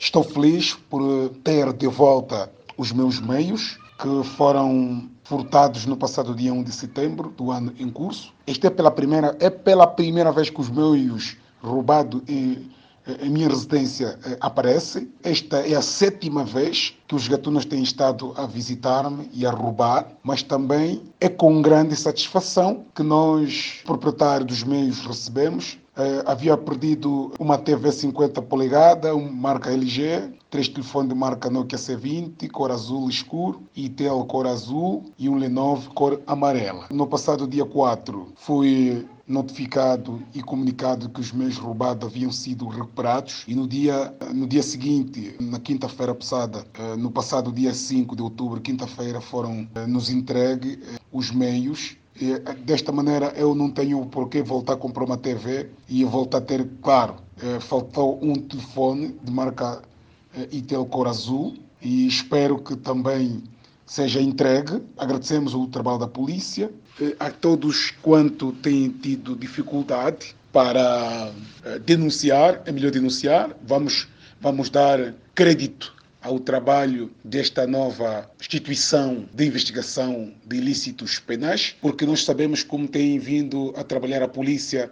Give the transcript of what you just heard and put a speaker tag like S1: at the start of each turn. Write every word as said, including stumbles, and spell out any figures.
S1: Estou feliz por ter de volta os meus meios que foram furtados no passado dia um de setembro do ano em curso. Esta é pela primeira, é pela primeira vez que os meios roubados em, em minha residência eh, aparecem. Esta é a sétima vez que os gatunos têm estado a visitar-me e a roubar, mas também é com grande satisfação que nós, proprietários dos meios, recebemos. Uh, havia perdido uma T V cinquenta polegadas, uma marca L G, três telefones de marca Nokia C vinte, cor azul escuro, Itel cor azul e um Lenovo cor amarela. No passado dia quatro fui notificado e comunicado que os meios roubados haviam sido recuperados e no dia, no dia seguinte, na quinta-feira passada, uh, no passado dia cinco de outubro, quinta-feira, foram uh, nos entregues uh, os meios. Desta maneira eu não tenho por que voltar a comprar uma T V e voltar a ter, claro, faltou um telefone de marca Itel cor azul e espero que também seja entregue. Agradecemos o trabalho da polícia, a todos quanto têm tido dificuldade para denunciar, é melhor denunciar, vamos, vamos dar crédito ao trabalho desta nova instituição de investigação de ilícitos penais, porque nós sabemos como tem vindo a trabalhar a polícia